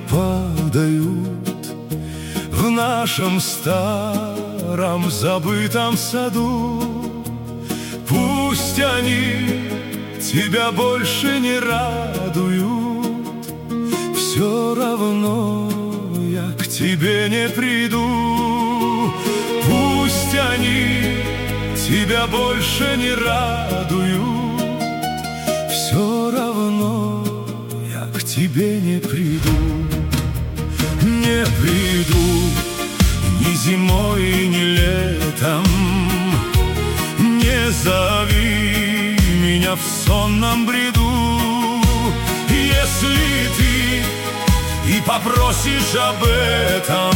падают в нашем старом забытом саду. Пусть они тебя больше не радуют, все равно я к тебе не приду. Пусть они тебя больше не радуют, все равно я к тебе не приду. Не приду ни зимой, ни летом. Не зови меня в сонном бреду. Если ты и попросишь об этом,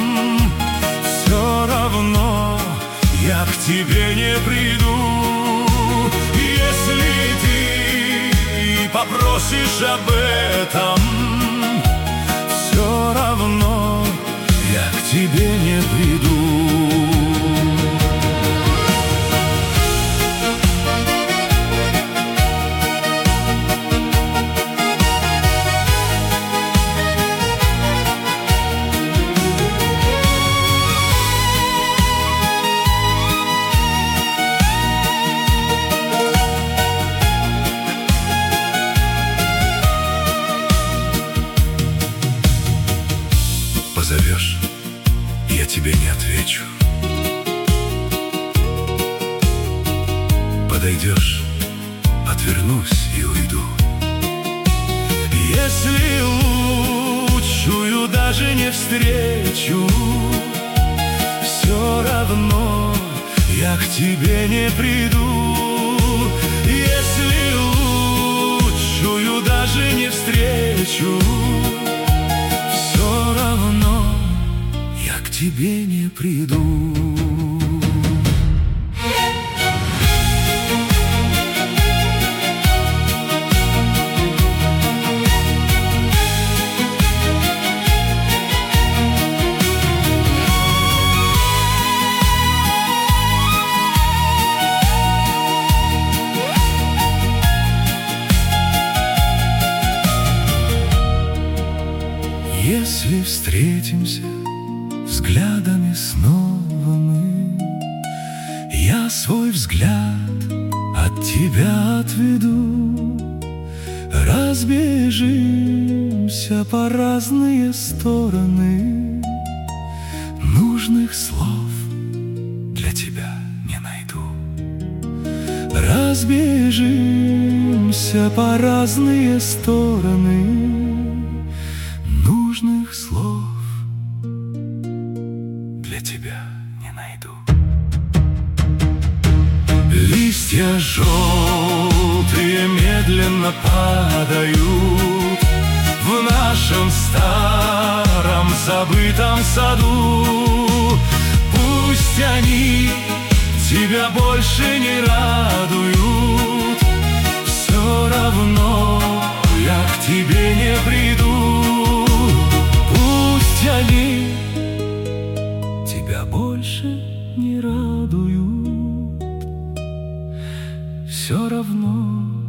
все равно я к тебе не приду. Если ты и попросишь об этом, все равно я к тебе не приду. Позовешь, я тебе не отвечу. Подойдешь, отвернусь и уйду. Если лучшую даже не встречу, все равно я к тебе не приду. Если лучшую даже не встречу, все равно я к тебе не приду. Если встретимся взглядами снова мы, я свой взгляд от тебя отведу. Разбежимся по разные стороны, нужных слов для тебя не найду. Разбежимся по разные стороны, нужных слов для тебя не найду. Листья желтые медленно падают в нашем старом забытом саду. Пусть они тебя больше не радуют, все равно я к тебе не приду. Пусть они тебя больше не радуют, все равно